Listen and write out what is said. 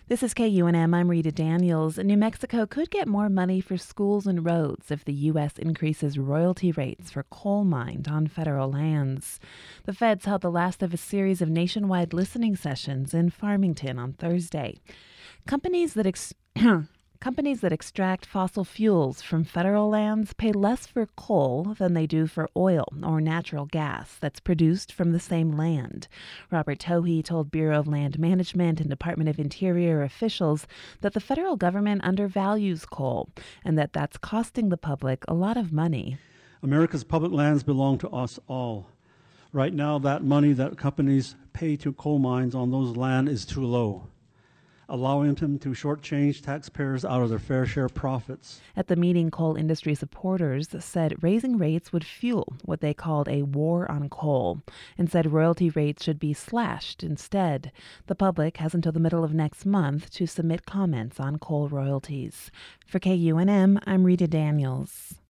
This is KUNM. I'm Rita Daniels. New Mexico could get more money for schools and roads if the U.S. increases royalty rates for coal mined on federal lands. The feds held the last of a series of nationwide listening sessions in Farmington on Thursday. Companies that extract fossil fuels from federal lands pay less for coal than they do for oil or natural gas that's produced from the same land. Robert Tohe told Bureau of Land Management and Department of Interior officials that the federal government undervalues coal and that that's costing the public a lot of money. America's public lands belong to us all. Right now, that money that companies pay to coal mines on those land is too low, allowing them to shortchange taxpayers out of their fair share profits. At the meeting, coal industry supporters said raising rates would fuel what they called a war on coal and said royalty rates should be slashed instead. The public has until the middle of next month to submit comments on coal royalties. For KUNM, I'm Rita Daniels.